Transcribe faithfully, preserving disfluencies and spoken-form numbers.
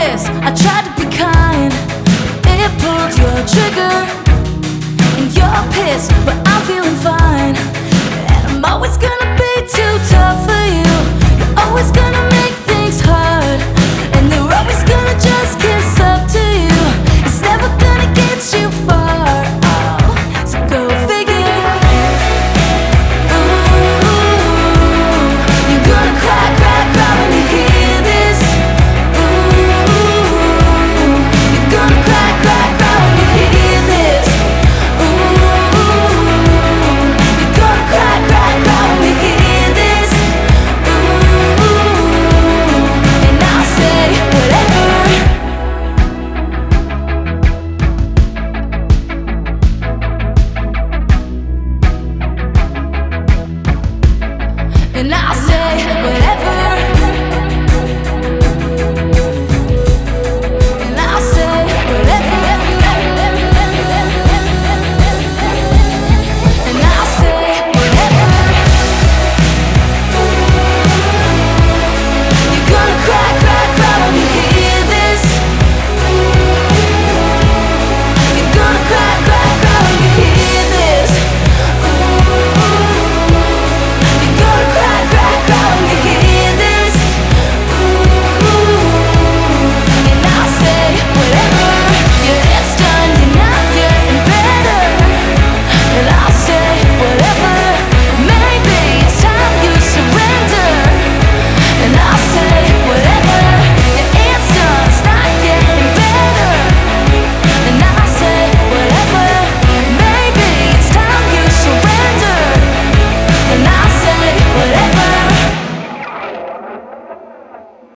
this, I tried to be kind. It pulled your trigger, and you're pissed, but I'm feeling fine. And I'm always gonna be too tough for you. You're always gonna make things hard.